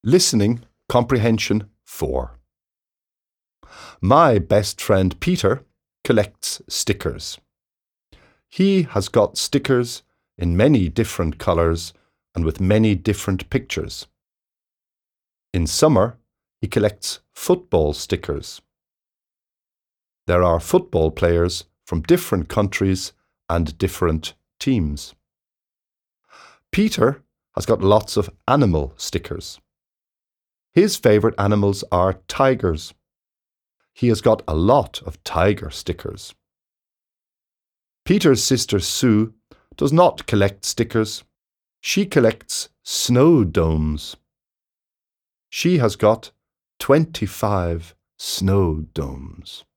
Listening Comprehension 4. My best friend Peter collects stickers. He has got stickers in many different colours and with many different pictures. In summer, he collects football stickers. There are football players from different countries and different teams. Peter has got lots of animal stickers. His favourite animals are tigers. He has got a lot of tiger stickers. Peter's sister Sue does not collect stickers. She collects snow domes. She has got 25 snow domes.